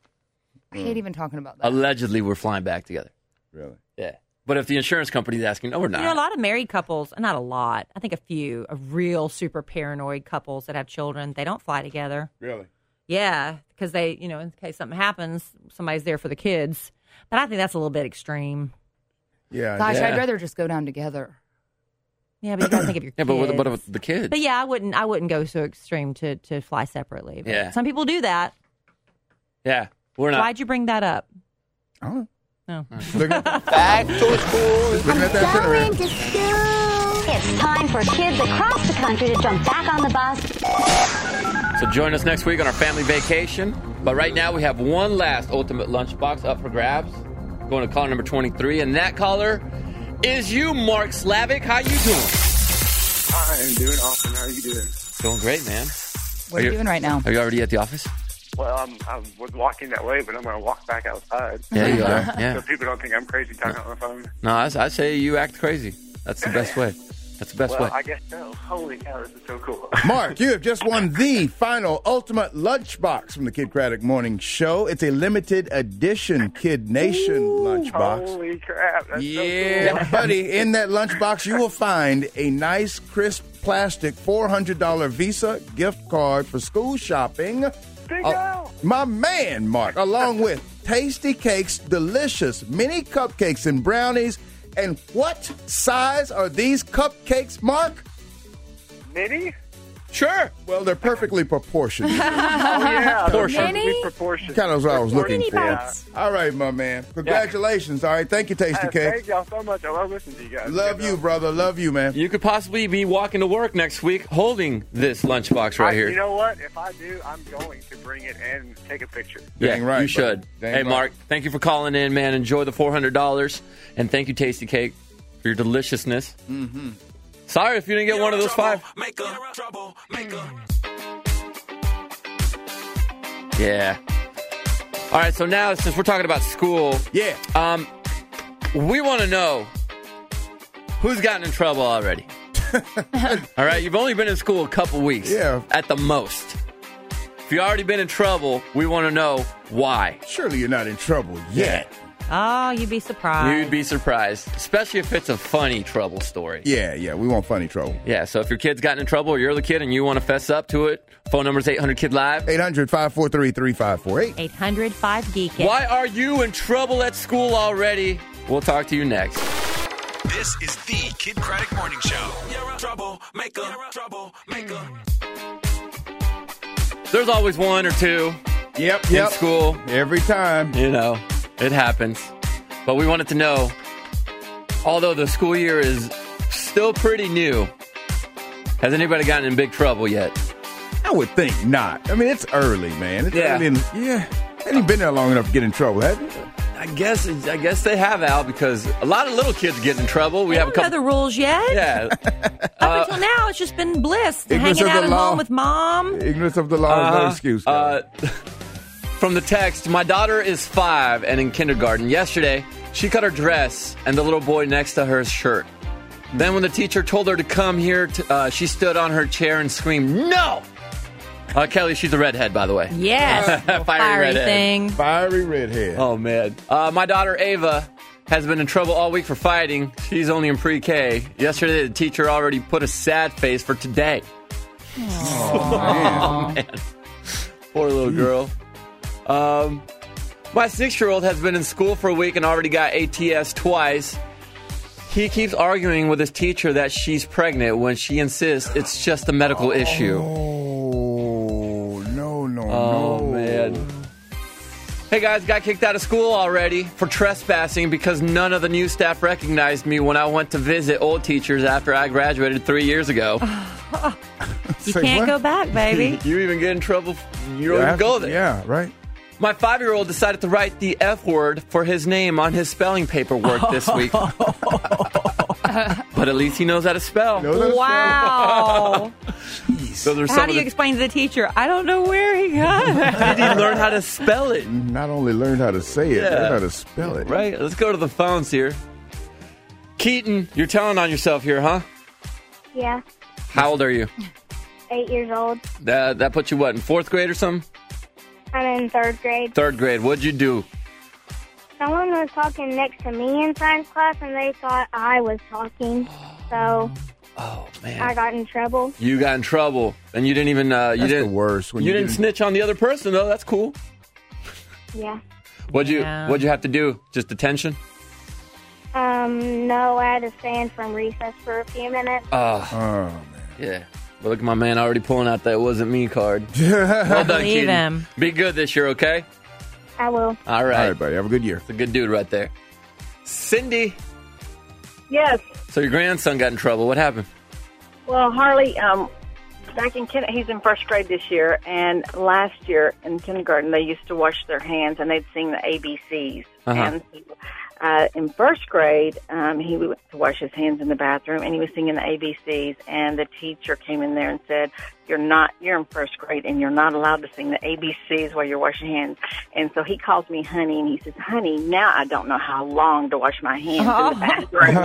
I hate even talking about that. Allegedly, we're flying back together. Really? Yeah. But if the insurance company's asking, no, we're not. You know, a lot of married couples, not a lot, I think a few, of real super paranoid couples that have children, they don't fly together. Really? Yeah, because they, you know, in case something happens, somebody's there for the kids. But I think that's a little bit extreme. Yeah. Gosh, Yeah. I'd rather just go down together. Yeah, but you got to think of your yeah, kids. but what, what about the kids? But yeah, I wouldn't. I wouldn't go so extreme to to fly separately. But Yeah. some people do that. Yeah, we're not. Why'd you bring that up? I don't know. No. Back to school. Looking at that center. Going to school. It's time for kids across the country to jump back on the bus. So join us next week on our family vacation. But right now we have one last Ultimate Lunchbox up for grabs. Going to caller number twenty-three. And that caller is you, Mark Slavic. How you doing? I am doing awesome. How are you doing? Doing great, man. What are you doing right now? Are you already at the office? Well, I'm, I was walking that way, but I'm going to walk back outside. Yeah, you are. Yeah. So people don't think I'm crazy talking on the phone. No, I, I say you act crazy. That's the best way. That's the best well, way. I guess so. Holy cow, this is so cool. Mark, you have just won the final Ultimate Lunchbox from the Kid Craddock Morning Show. It's a limited edition Kid Nation Lunchbox. Holy crap. That's Yeah, so cool. buddy, in that lunchbox, you will find a nice, crisp, plastic four hundred dollars Visa gift card for school shopping. Bingo! Uh, my man, Mark, along with Tasty Cakes, delicious mini cupcakes and brownies. And what size are these cupcakes, Mark? Mini? Sure. Well, they're perfectly proportioned. Oh, yeah. Proportioned. Mini? Proportioned. Kind of what I was looking Mini for. bites. All right, my man. Congratulations. All right. Thank you, Tasty Hey, Cakes. Thank y'all so much. I love listening to you guys. Love you, brother. Love you, man. You could possibly be walking to work next week holding this lunchbox right I- here. You know what? If I do, I'm going to bring it and take a picture. Yeah, Dang right, you should. buddy. Dang Hey, right. Mark, thank you for calling in, man. Enjoy the four hundred dollars. And thank you, Tasty Cake, for your deliciousness. Mm-hmm. Sorry if you didn't get one of those five. Yeah. All right, so now since we're talking about school, yeah, um, we want to know who's gotten in trouble already. All right, you've only been in school a couple weeks, Yeah. at the most. If you've already been in trouble, we want to know why. Surely you're not in trouble yet. Oh, you'd be surprised. You'd be surprised, especially if it's a funny trouble story. Yeah, yeah, we want funny trouble. Yeah, so if your kid's gotten in trouble or you're the kid and you want to fess up to it, phone number is eight hundred kid live. eight hundred, five four three, three five four eight. eight hundred, five geek it. Why are you in trouble at school already? We'll talk to you next. This is the Kid Craddock Morning Show. You're a troublemaker, troublemaker. There's always one or two Yep, in yep. school. Every time. You know, it happens. But we wanted to know, although the school year is still pretty new, has anybody gotten in big trouble yet? I would think not. I mean, it's early, man. It's Yeah. early in- yeah. Ain't been there long enough to get in trouble, have you? I guess I guess they have, Al, because a lot of little kids get in trouble. We They have a don't know couple. the rules yet. Yeah. Up until now, it's just been bliss. Ignorance Hanging of out the at law. home with mom. Ignorance of the law is no Uh-huh. excuse. Uh, from the text, my daughter is five and in kindergarten. Yesterday, she cut her dress and the little boy next to her's shirt. Then when the teacher told her to come here, to, uh, she stood on her chair and screamed, "No!" Uh, Kelly, she's a redhead, by the way. Yes. Fiery, Fiery redhead. thing. Fiery redhead. Oh, man. Uh, my daughter, Ava, has been in trouble all week for fighting. She's only in pre-K. Yesterday, the teacher already put a sad face for today. Oh, man. Poor little girl. Um, my six-year-old has been in school for a week and already got A T S twice. He keeps arguing with his teacher that she's pregnant when she insists it's just a medical issue. Oh, no, no, Oh, no. man. Hey, guys, got kicked out of school already for trespassing because none of the new staff recognized me when I went to visit old teachers after I graduated three years ago. You Say can't what? go back, baby. You even get in trouble. You don't Yeah, even go there. Yeah, right. My five-year-old decided to write the F word for his name on his spelling paperwork this week. But at least he knows how to spell. Knows how to Wow. So there's How some do of you the- explain to the teacher? I don't know where he got it. Did he learn how to spell it? Not only learned how to say it, Yeah. learned how to spell it. Right? Let's go to the phones here. Keaton, you're telling on yourself here, huh? Yeah, How old are you? eight years old. That, that puts you, what, in fourth grade or something? I'm in third grade. Third grade. What'd you do? Someone was talking next to me in science class, and they thought I was talking. So Oh, man. I got in trouble. You got in trouble, and you didn't even, uh, you That's didn't, the worst. When you, you didn't didn't- snitch on the other person, though. That's cool. Yeah. What'd you, Yeah. what'd you have to do? Just detention? Um, no, I had to stand from recess for a few minutes. Oh, Oh, man. yeah. Well, look at my man already pulling out that wasn't me card. Well done, Believe Keaton. him. Be good this year, okay? I will. All right. All right, buddy. Have a good year. It's a good dude right there. Cindy. Yes. So your grandson got in trouble. What happened? Well, Harley, um, back in kin- he's in first grade this year, and last year in kindergarten they used to wash their hands and they'd sing the A B Cs. Uh-huh. And uh, in first grade, um, he went to wash his hands in the bathroom, and he was singing the A B Cs. And the teacher came in there and said, "You're not. You're in first grade, and you're not allowed to sing the A B Cs while you're washing hands." And so he calls me honey, and he says, "Honey, now I don't know how long to wash my hands Oh. in the bathroom."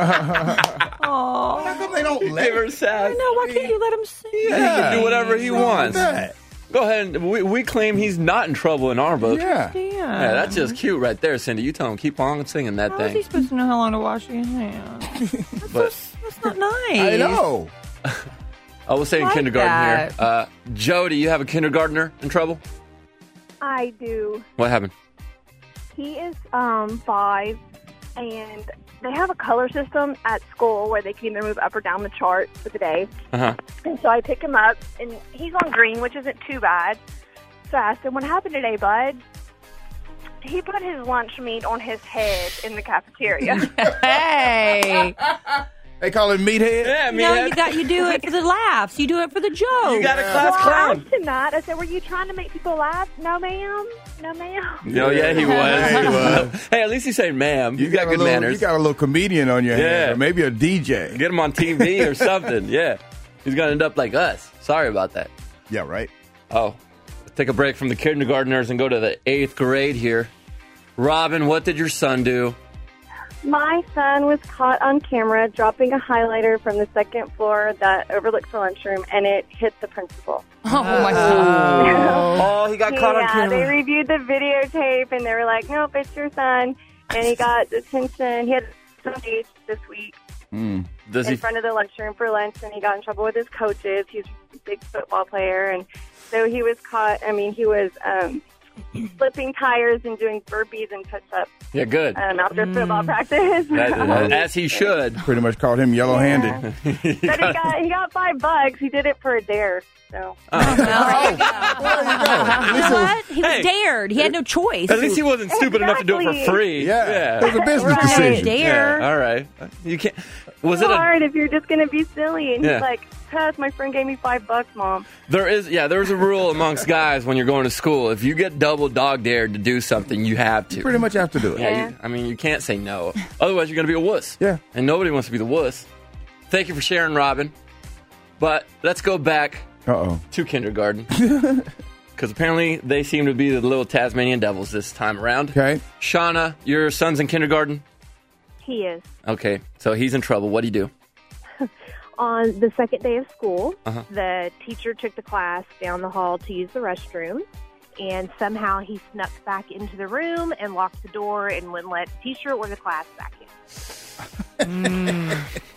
Oh, how come they don't let her sass? I know. Why can't you let him sing? Yeah, he can do whatever he What's wrong wants. with that? Go ahead. And, we, we claim he's not in trouble in our book. Yeah. Yeah, that's just cute right there, Cindy. You tell him keep on singing that How thing. is he supposed to know how long to wash his hands? But That's not nice. I know. I was saying Like kindergarten that. here. Uh, Jody, you have a kindergartner in trouble? I do. What happened? He is um, five, and they have a color system at school where they can either move up or down the chart for the day. Uh-huh. And so I pick him up, and he's on green, which isn't too bad. So I asked him, "What happened today, bud?" He put his lunch meat on his head in the cafeteria. Hey. They call it meathead? Yeah, No, you got you do it for the laughs. You do it for the joke. You got a class well, I clown. asked him that. I said, "Were you trying to make people laugh?" "No, ma'am. No, ma'am." No, yeah, he was. He was. Hey, at least he's saying ma'am. You, got, a good little, manners. You got a little comedian on your Yeah. hand, or maybe a D J. Get him on T V or something. Yeah. He's going to end up like us. Sorry about that. Yeah, right. Oh, let's take a break from the kindergartners and go to the eighth grade here. Robin, what did your son do? My son was caught on camera dropping a highlighter from the second floor that overlooks the lunchroom, and it hit the principal. Oh, my God. Oh, he got caught on Yeah, camera. they reviewed the videotape, and they were like, "Nope, it's your son." And he got detention. He had some dates this week Mm. Does in he? front of the lunchroom for lunch, and he got in trouble with his coaches. He's a big football player, and so he was caught. I mean, he was um, flipping tires and doing burpees and push-ups Yeah, good. um, after football practice. That- as he should. Pretty much called him yellow-handed. But he got he got five bucks. He did it for a dare. So You know what? He was Hey. dared. He had no choice. At least he wasn't stupid enough to do it for Exactly. free. Yeah. It was a business Right. decision. Dare. Yeah, all right. You can't. Was it's it a? hard if you're just going to be silly. And Yeah. he's like, "Cuz, my friend gave me five bucks, Mom." There is, yeah, there's a rule amongst guys when you're going to school. If you get double dog dared to do something, you have to. You pretty much have to do it. Yeah, you, I mean, you can't say no. Otherwise, you're going to be a wuss. Yeah. And nobody wants to be the wuss. Thank you for sharing, Robin. But let's go back Uh-oh. to kindergarten. Because apparently they seem to be the little Tasmanian devils this time around. Okay. Shauna, your son's in kindergarten? He is. Okay, so he's in trouble. What do you do? On the second day of school, Uh-huh. the teacher took the class down the hall to use the restroom, and somehow he snuck back into the room and locked the door and wouldn't let the teacher or the class back in.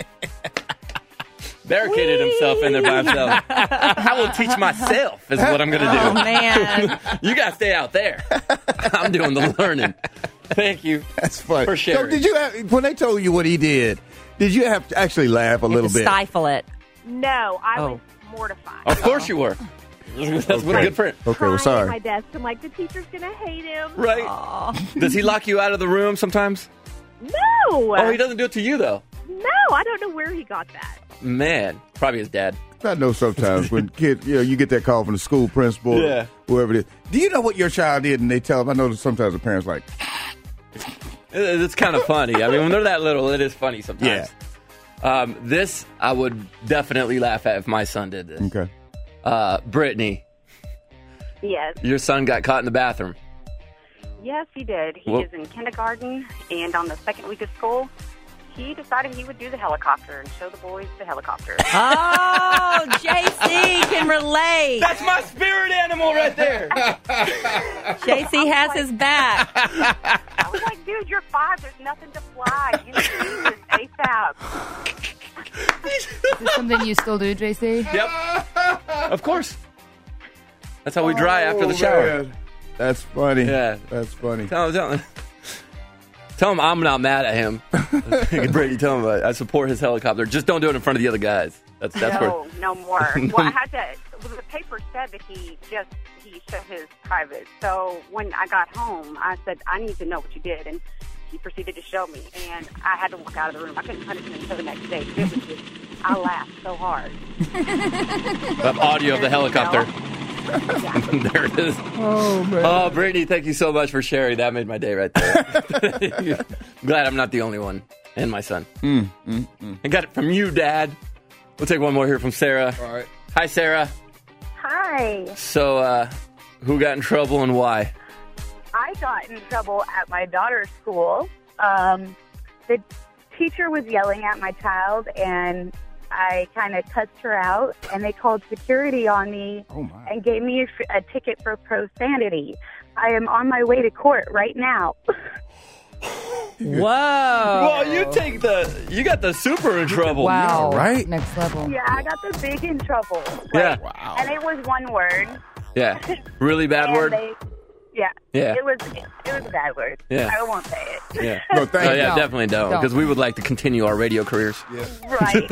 Barricaded himself in there by himself. I will teach myself is what I'm going to do. Oh, man. You got to stay out there. I'm doing the learning. Thank you. That's funny. For sharing. So did you have, when they told you what he did, did you have to actually laugh a You little have to bit? stifle it. No, I Oh. was mortified. Of course you were. That's what a good friend. Okay, well, Crying at sorry. my desk. I'm like, the teacher's going to hate him. Right. Does he lock you out of the room sometimes? No. Oh, he doesn't do it to you, though. No, I don't know where he got that. Man, probably his dad. I know sometimes when kid, you know, you get that call from the school principal, Yeah. or whoever it is. Do you know what your child did? And they tell them. I know that sometimes the parents like, It- It's kind of funny. I mean, when they're that little, it is funny sometimes. Um, this, I would definitely laugh at if my son did this. okay, Uh, Brittany, Yes. your son got caught in the bathroom. Yes, he did. He Well- is in kindergarten, and on the second week of school, he decided he would do the helicopter and show the boys the helicopter. Oh, J C can relate. That's my spirit animal right there. J C has his back. I was like, dude, you're five. There's nothing to fly. You need to do this ASAP. Is this something you still do, J C? Yep. Of course. That's how we dry after the shower. Oh, man. That's funny. Yeah. That's funny. Tell him, tell him, tell him I'm not mad at him. Brady, tell him I, I support his helicopter. Just don't do it in front of the other guys. That's that's no, where. no more. Well, I had to. Well, the paper said that he just he showed his private. So when I got home, I said I need to know what you did, and he proceeded to show me, and I had to walk out of the room. I couldn't punish him until the next day. It was just, I laughed so hard. That audio of the helicopter. There it is. Oh, man. Oh, Brittany, thank you so much for sharing. That made my day right there. Glad I'm not the only one. And my son. Mm, mm, mm. I got it from you, Dad. We'll take one more here from Sarah. All right. Hi, Sarah. Hi. So, uh, who got in trouble and why? I got in trouble at my daughter's school. Um, the teacher was yelling at my child, and I kind of cussed her out, and they called security on me Oh, my. and gave me a, a ticket for profanity. I am on my way to court right now. Whoa. Well, you take the, you got the super in trouble. Wow. Yeah, right? Next level. Yeah, I got the big in trouble. Yeah. Wow. And it was one word. Yeah. Really bad and word? They, yeah. Yeah. It was it was a bad word. Yeah. I won't say it. Yeah. No, thank Oh, you. yeah, Don't. definitely don't. Don't. Because we would like to continue our radio careers. Right.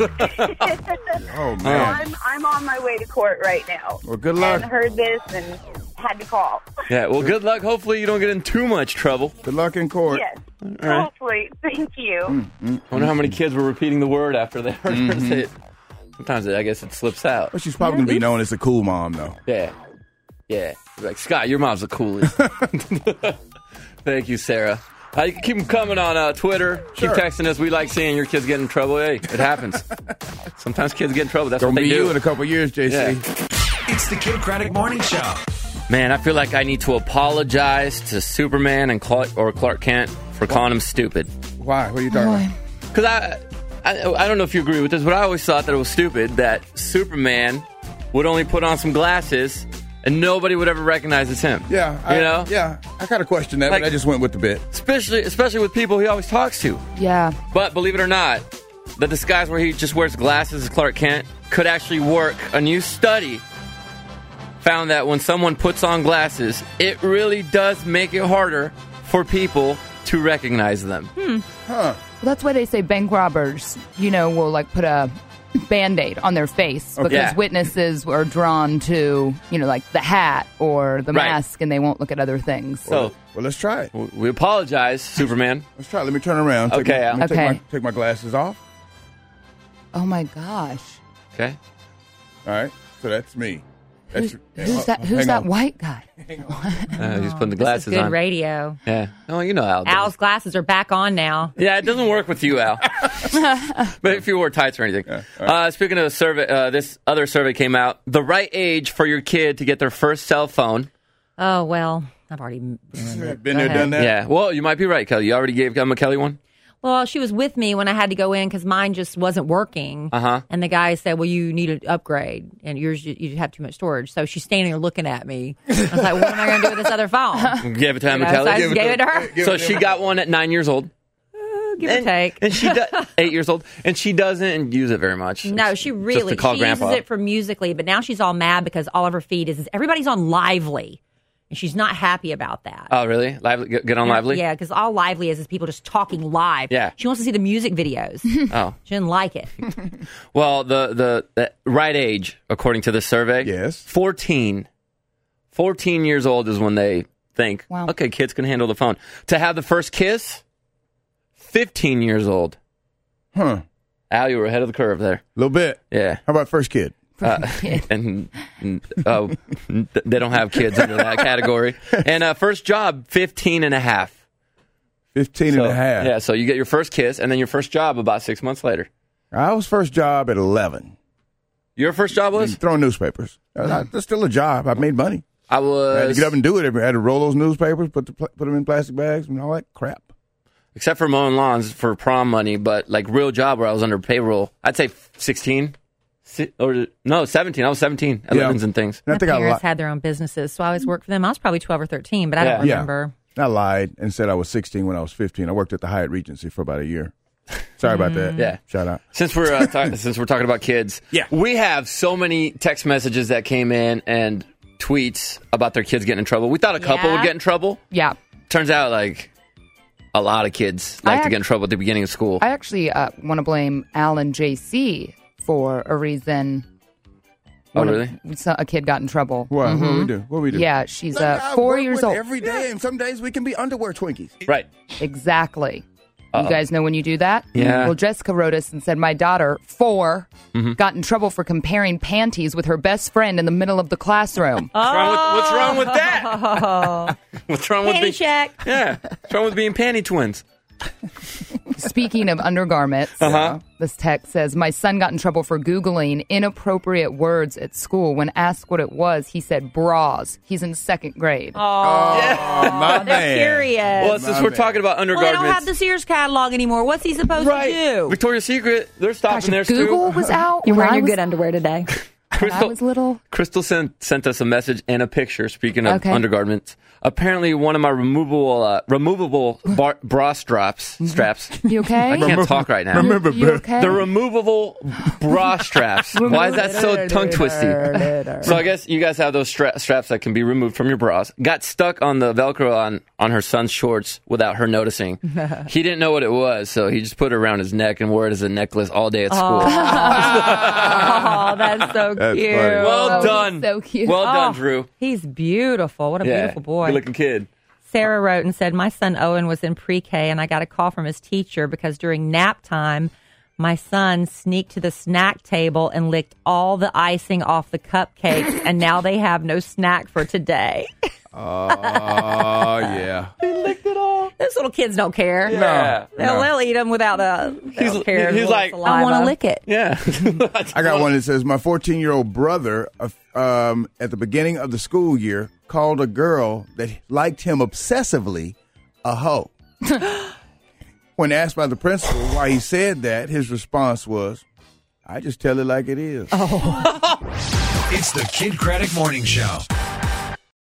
Oh, So man. I'm I'm on my way to court right now. Well, good luck. And heard this and had to call. Yeah, well, good luck. Hopefully you don't get in too much trouble. Good luck in court. Yes. All right. Hopefully. Thank you. I wonder how many kids were repeating the word after they heard her Mhm. say it. Sometimes I guess it slips out. But she's probably going to be known as the cool mom, though. Yeah. Yeah. Like, Scott, your mom's the coolest. Thank you, Sarah. Uh, you can keep them coming on uh, Twitter. Sure. Keep texting us. We like seeing your kids get in trouble. Hey, it happens. Sometimes kids get in trouble. That's Gonna what they be do. you in a couple years, J C. Yeah. It's the Kid Craddock Morning Show. Man, I feel like I need to apologize to Superman and Clark, or Clark Kent for calling him stupid. Why? What are you talking about? Because I, I, I don't know if you agree with this, but I always thought that it was stupid that Superman would only put on some glasses and nobody would ever recognize it's him. Yeah. I, You know? Yeah. I kind of questioned that, Like- but I just went with the bit. Especially, especially with people he always talks to. Yeah. But believe it or not, the disguise where he just wears glasses as Clark Kent could actually work. A new study found that when someone puts on glasses, it really does make it harder for people to recognize them. Hmm. Huh. Well, that's why they say bank robbers, you know, will like put a Band-Aid on their face Okay. because Yeah. witnesses are drawn to, you know, like the hat or the Right. mask, and they won't look at other things. So, well, let's try it. We apologize, Superman. Let's try it. Let me turn around. Take Okay, my, Al. let me Okay. Take my, take my glasses off. Oh my gosh. Okay. All right. So that's me. That's, Who's, who's that? Who's hang that on. white guy? Uh, he's putting the This is glasses good on. radio. Yeah. Oh, you know Al. does. Al's glasses are back on now. Yeah, it doesn't work with you, Al. But if you wore tights or anything. Uh, speaking of the survey, uh, this other survey came out. The right age for your kid to get their first cell phone. Oh, well, I've already been Been Go there, ahead. done that. Yeah. Well, you might be right, Kelly. You already gave Emma Kelly one? Well, she was with me when I had to go in because mine just wasn't working. Uh-huh. And the guy said, well, you need an upgrade, and yours, you you have too much storage. So she's standing there looking at me. I was like, what am I going to do with this other phone? Gave it to Emma You know, Kelly? so I just gave it to her. So she got one at nine years old. Give or take. And she does, eight years old. And she doesn't use it very much. No, she Just really, to call she grandpa. uses it for Musically, but now she's all mad because all of her feed is, is everybody's on Lively. And she's not happy about that. Oh, really? Lively, get get on Lively? Yeah, because all Lively is is people just talking live. Yeah. She wants to see the music videos. Oh. She didn't like it. Well, the, the, the right age, according to this survey, yes, fourteen. fourteen years old is when they think, Wow. okay, kids can handle the phone. To have the first kiss, fifteen years old. Huh. Al, you were ahead of the curve there. A little bit. Yeah. How about first kid? Uh, and oh, they don't have kids under that category. And uh, first job, fifteen and a half. fifteen So, and a half. Yeah, so you get your first kiss and then your first job about six months later. I was first job at eleven. Your first job was? Throwing newspapers. Uh, That's still a job. I made money. I was. I had to get up and do it. I had to roll those newspapers, put the, pl- put them in plastic bags, and all that crap. Except for mowing lawns for prom money, but like real job where I was under payroll, I'd say sixteen. Si- Or no, seventeen. I was seventeen at Yeah. Livens and things. My parents had their own businesses, so I always worked for them. I was probably twelve or thirteen, but I don't Yeah. remember. I lied and said I was sixteen when I was fifteen. I worked at the Hyatt Regency for about a year. Sorry about that. Yeah. Shout out. Since we're uh, ta- since we're talking about kids, yeah, we have so many text messages that came in and tweets about their kids getting in trouble. We thought a couple Yeah. would get in trouble. Yeah. Turns out like a lot of kids like I to get ac- in trouble at the beginning of school. I actually uh, want to blame Al and J C for a reason Oh, One of- really? so- A kid got in trouble. What? What Mhm. we do? What we do? Yeah, she's Look, uh, I four work years with old. every day, and some days we can be underwear Twinkies. Right. Exactly. Uh-oh. You guys know when you do that? Yeah. Well, Jessica wrote us and said, my daughter, four, Mhm. got in trouble for comparing panties with her best friend in the middle of the classroom. What's wrong with, what's wrong with that? What's wrong with Panty being, check. Yeah. What's wrong with being panty twins? Speaking of undergarments, Uh-huh. this text says, my son got in trouble for Googling inappropriate words at school. When asked what it was, he said bras. He's in second grade. Oh, my they're man. curious. Well, since My we're man. talking about Well, they undergarments. don't have the Sears catalog anymore. What's he supposed right. to do? Victoria's Secret, they're stopping Gosh, if theirs Google too. was out You're when wearing I your was, good underwear today. when I was little. Crystal sent, sent us a message and a picture, speaking of Okay. undergarments. Apparently, one of my removable uh, removable bar- bra straps, straps. You okay? I can't talk right now. Remember, You okay? The removable bra straps. Why is that so tongue twisty? So I guess you guys have those stra- straps that can be removed from your bras. Got stuck on the Velcro on, on her son's shorts without her noticing. He didn't know what it was, so he just put it around his neck and wore it as a necklace all day at school. Oh, that's so That's cute. funny. Well Oh, done. he's so cute. Well done, Oh, Drew. He's beautiful. What a Yeah, beautiful boy. good looking kid. Sarah wrote and said, my son Owen was in pre-K and I got a call from his teacher because during nap time, my son sneaked to the snack table and licked all the icing off the cupcakes and now they have no snack for today. Oh, yeah. He licked it all. Those little kids don't care. Yeah. They'll, No. they'll eat them without a. They He's- don't care. he's Little like, saliva. I want to lick it. Yeah. I got one that says my fourteen-year-old brother, uh, um, at the beginning of the school year, called a girl that liked him obsessively a hoe. When asked by the principal why he said that, his response was, "I just tell it like it is." It's the Kid Craddock Morning Show.